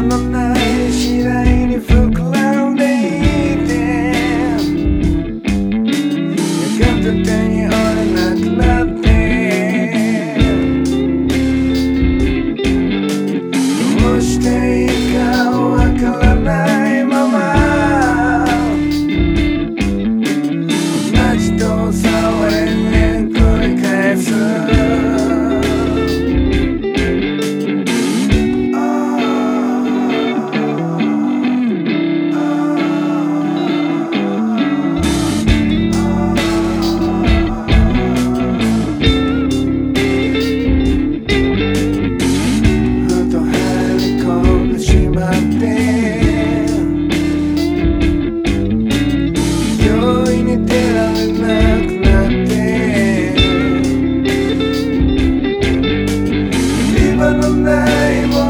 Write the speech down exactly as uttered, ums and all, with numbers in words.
のない次第に膨らんでいて、やがて手に負えなくなって、どうしていいかわからないまま同じ動作を延々繰り返す。ないも